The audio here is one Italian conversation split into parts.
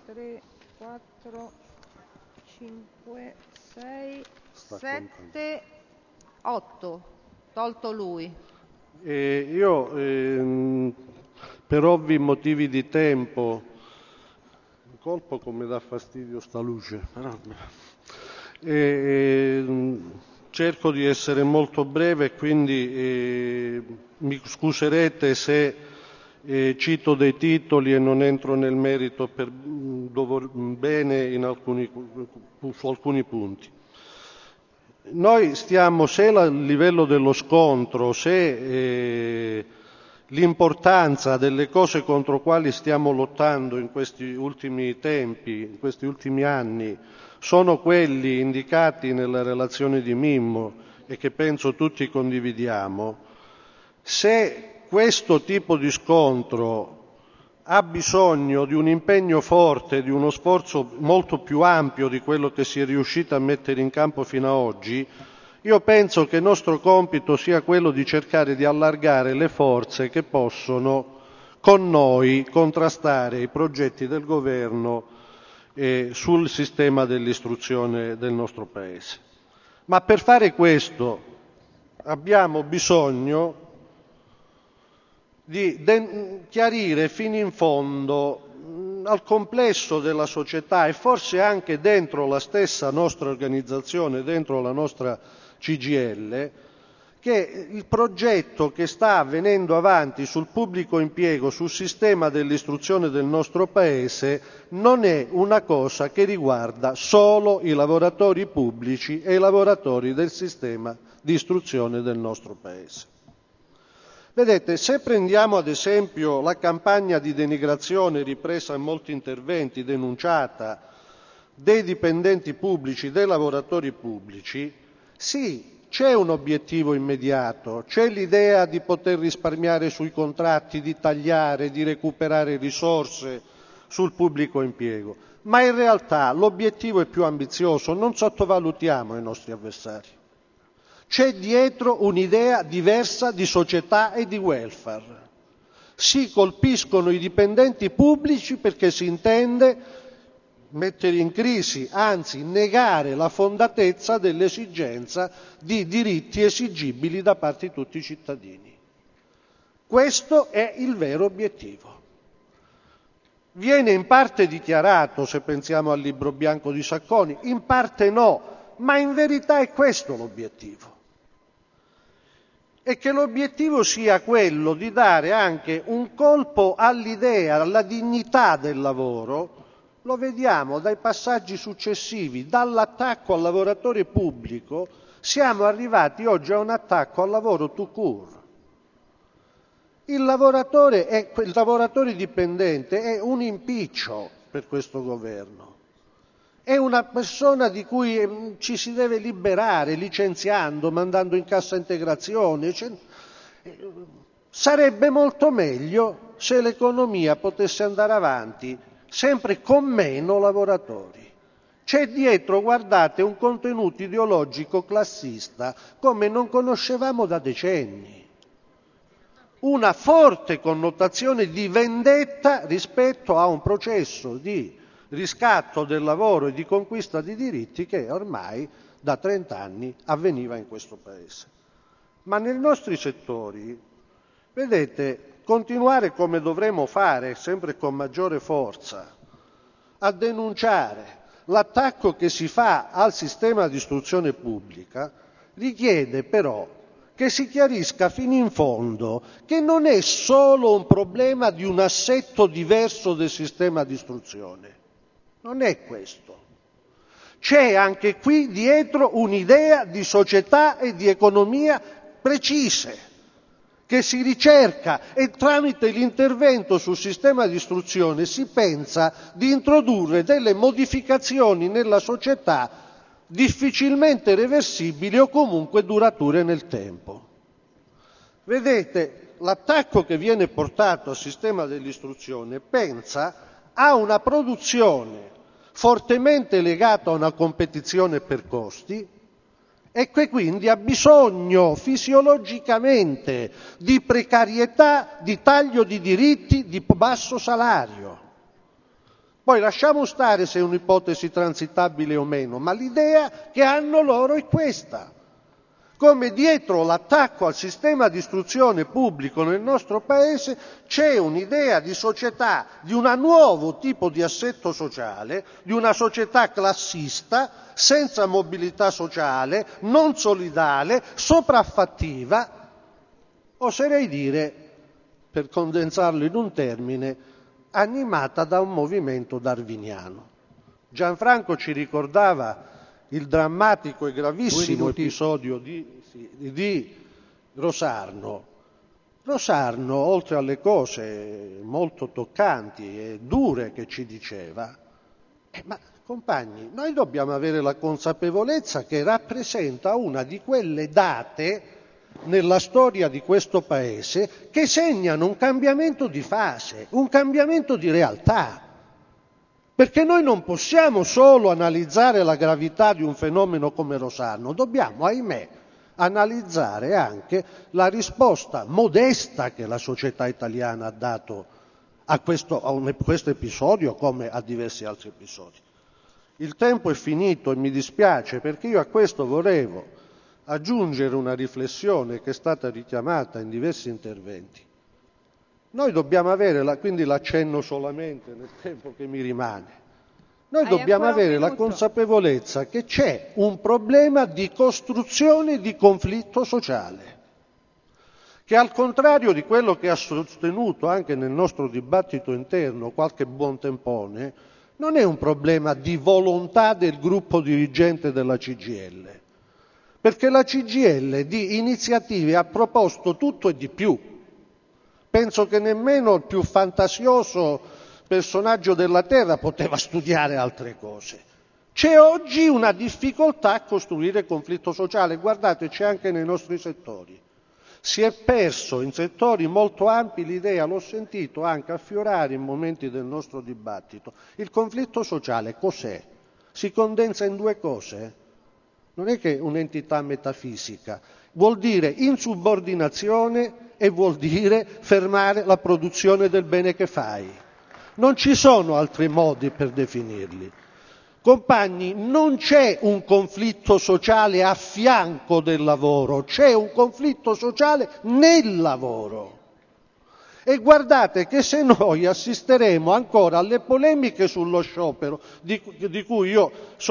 3, 4, 5, 6, 7, 8, tolto lui. Io, per ovvi motivi di tempo, il colpo come dà fastidio sta luce, però, cerco di essere molto breve, quindi mi scuserete se cito dei titoli e non entro nel merito per bene su alcuni punti. Noi stiamo, se a livello dello scontro, se l'importanza delle cose contro quali stiamo lottando in questi ultimi tempi, in questi ultimi anni, sono quelli indicati nella relazione di Mimmo e che penso tutti condividiamo, se questo tipo di scontro ha bisogno di un impegno forte, di uno sforzo molto più ampio di quello che si è riuscito a mettere in campo fino ad oggi, io penso che il nostro compito sia quello di cercare di allargare le forze che possono con noi contrastare i progetti del governo sul sistema dell'istruzione del nostro Paese. Ma per fare questo abbiamo bisogno di chiarire fino in fondo al complesso della società e forse anche dentro la stessa nostra organizzazione, dentro la nostra CGIL, che il progetto che sta venendo avanti sul pubblico impiego, sul sistema dell'istruzione del nostro Paese, non è una cosa che riguarda solo i lavoratori pubblici e i lavoratori del sistema di istruzione del nostro Paese. Vedete, se prendiamo ad esempio la campagna di denigrazione ripresa in molti interventi, denunciata, dei dipendenti pubblici, dei lavoratori pubblici, sì, c'è un obiettivo immediato, c'è l'idea di poter risparmiare sui contratti, di tagliare, di recuperare risorse sul pubblico impiego, ma in realtà l'obiettivo è più ambizioso, non sottovalutiamo i nostri avversari. C'è dietro un'idea diversa di società e di welfare. Si colpiscono i dipendenti pubblici perché si intende mettere in crisi, anzi negare la fondatezza dell'esigenza di diritti esigibili da parte di tutti i cittadini. Questo è il vero obiettivo. Viene in parte dichiarato, se pensiamo al libro bianco di Sacconi, in parte no, ma in verità è questo l'obiettivo. E che l'obiettivo sia quello di dare anche un colpo all'idea, alla dignità del lavoro, lo vediamo dai passaggi successivi, dall'attacco al lavoratore pubblico, siamo arrivati oggi a un attacco al lavoro tout court. Il lavoratore dipendente è un impiccio per questo governo. È una persona di cui ci si deve liberare licenziando, mandando in cassa integrazione. Sarebbe molto meglio se l'economia potesse andare avanti sempre con meno lavoratori. C'è dietro, guardate, un contenuto ideologico classista come non conoscevamo da decenni. Una forte connotazione di vendetta rispetto a un processo di riscatto del lavoro e di conquista di diritti che ormai da 30 anni avveniva in questo Paese. Ma nei nostri settori, vedete, continuare come dovremo fare, sempre con maggiore forza, a denunciare l'attacco che si fa al sistema di istruzione pubblica, richiede però che si chiarisca fino in fondo che non è solo un problema di un assetto diverso del sistema di istruzione. Non è questo. C'è anche qui dietro un'idea di società e di economia precise che si ricerca e tramite l'intervento sul sistema di istruzione si pensa di introdurre delle modificazioni nella società difficilmente reversibili o comunque durature nel tempo. Vedete, l'attacco che viene portato al sistema dell'istruzione pensa a una produzione fortemente legata a una competizione per costi e che quindi ha bisogno fisiologicamente di precarietà, di taglio di diritti, di basso salario. Poi lasciamo stare se è un'ipotesi transitabile o meno, ma l'idea che hanno loro è questa. Come dietro l'attacco al sistema di istruzione pubblico nel nostro Paese c'è un'idea di società, di un nuovo tipo di assetto sociale, di una società classista, senza mobilità sociale, non solidale, sopraffattiva, oserei dire, per condensarlo in un termine, animata da un movimento darwiniano. Gianfranco ci ricordava il drammatico e gravissimo episodio di Rosarno. Rosarno, oltre alle cose molto toccanti e dure che ci diceva, ma compagni, noi dobbiamo avere la consapevolezza che rappresenta una di quelle date nella storia di questo Paese che segnano un cambiamento di fase, un cambiamento di realtà. Perché noi non possiamo solo analizzare la gravità di un fenomeno come Rosarno, dobbiamo, ahimè, analizzare anche la risposta modesta che la società italiana ha dato a questo episodio come a diversi altri episodi. Il tempo è finito e mi dispiace perché io a questo volevo aggiungere una riflessione che è stata richiamata in diversi interventi. Noi dobbiamo avere, quindi l'accenno solamente nel tempo che mi rimane, noi dobbiamo avere la consapevolezza che c'è un problema di costruzione di conflitto sociale, che al contrario di quello che ha sostenuto anche nel nostro dibattito interno qualche buontempone, non è un problema di volontà del gruppo dirigente della CGIL, perché la CGIL di iniziative ha proposto tutto e di più. Penso che nemmeno il più fantasioso personaggio della Terra poteva studiare altre cose. C'è oggi una difficoltà a costruire conflitto sociale, guardate, c'è anche nei nostri settori. Si è perso in settori molto ampi l'idea, l'ho sentito anche affiorare in momenti del nostro dibattito. Il conflitto sociale cos'è? Si condensa in due cose. Non è che un'entità metafisica. Vuol dire insubordinazione e vuol dire fermare la produzione del bene che fai. Non ci sono altri modi per definirli. Compagni, non c'è un conflitto sociale a fianco del lavoro, c'è un conflitto sociale nel lavoro. E guardate che se noi assisteremo ancora alle polemiche sullo sciopero, di cui io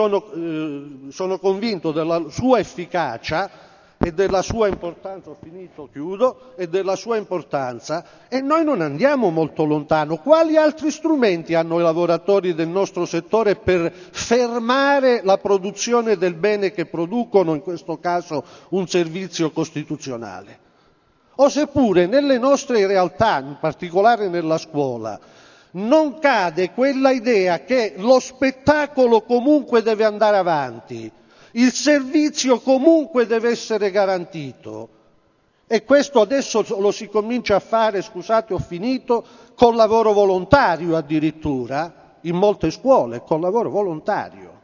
sono convinto della sua efficacia e della sua importanza, ho finito, chiudo, e della sua importanza, e noi non andiamo molto lontano. Quali altri strumenti hanno i lavoratori del nostro settore per fermare la produzione del bene che producono, in questo caso un servizio costituzionale? O seppure nelle nostre realtà, in particolare nella scuola, non cade quella idea che lo spettacolo comunque deve andare avanti, il servizio comunque deve essere garantito, e questo adesso lo si comincia a fare, scusate ho finito, col lavoro volontario addirittura, in molte scuole, col lavoro volontario.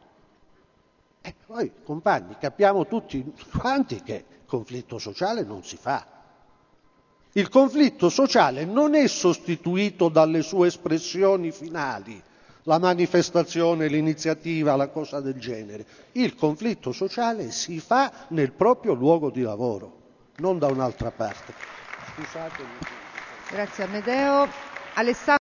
E poi, compagni, capiamo tutti quanti che conflitto sociale non si fa. Il conflitto sociale non è sostituito dalle sue espressioni finali, la manifestazione, l'iniziativa, la cosa del genere. Il conflitto sociale si fa nel proprio luogo di lavoro, non da un'altra parte. Scusatemi. Grazie Amedeo.